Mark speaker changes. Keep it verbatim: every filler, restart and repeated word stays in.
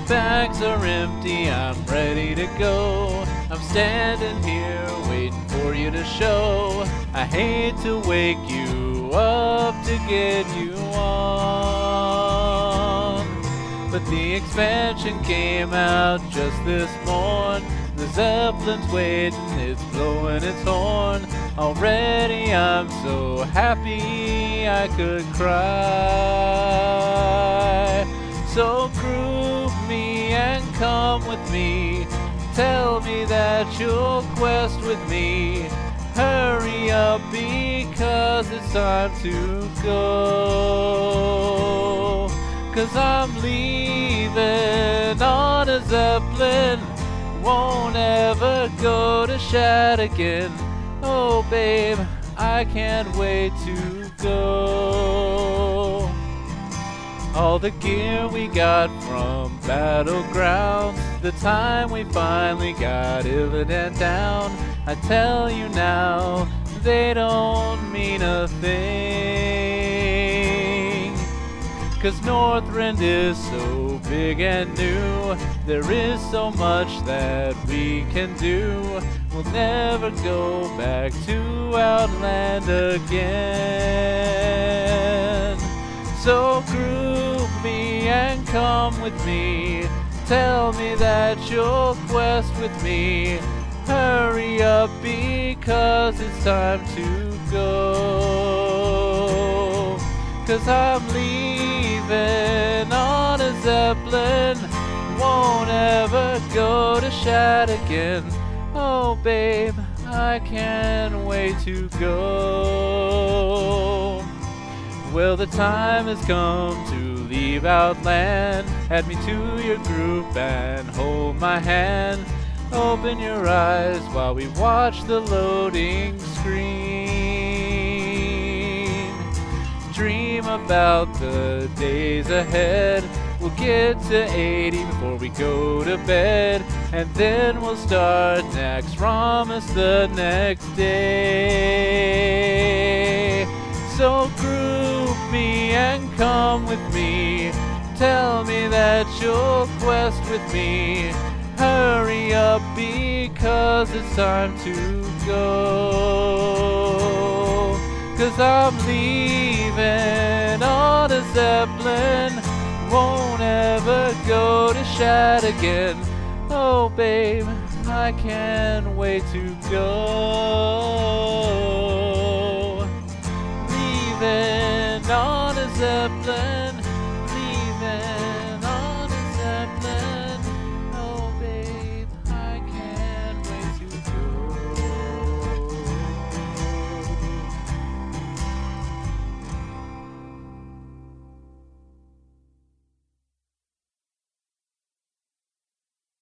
Speaker 1: bags are empty, I'm ready to go. I'm standing here waiting for you to show. I hate to wake you up to get you on, but the expansion came out just this morn. The Zeppelin's waiting, it's blowing its horn. Already I'm so happy I could cry. So group me and come with me. Tell me that you'll quest with me. Hurry up because it's time to go. Cause I'm leaving on a Zeppelin. Won't ever go to Shad again. Oh babe, I can't wait to go. All the gear we got from Battlegrounds, the time we finally got Illidan down, I tell you now, they don't mean a thing. Cause Northrend is so big and new, there is so much that we can do. We'll never go back to Outland again. So group me and come with me. Tell me that you'll quest with me. Hurry up because it's time to go. Cause I'm leaving on a Zeppelin. Won't ever go to Shad again. Oh babe, I can't wait to go. Well, the time has come to leave Outland. Add me to your group and hold my hand. Open your eyes while we watch the loading screen. Dream about the days ahead. We'll get to eighty before we go to bed, and then we'll start next Ramus the next day. So group me and come with me. Tell me that you'll quest with me. Hurry up because it's time to go. Cause I'm leaving on a Zeppelin. Won't ever go to Shad again. Oh babe, I can't wait to go. Leaving on a Zeppelin.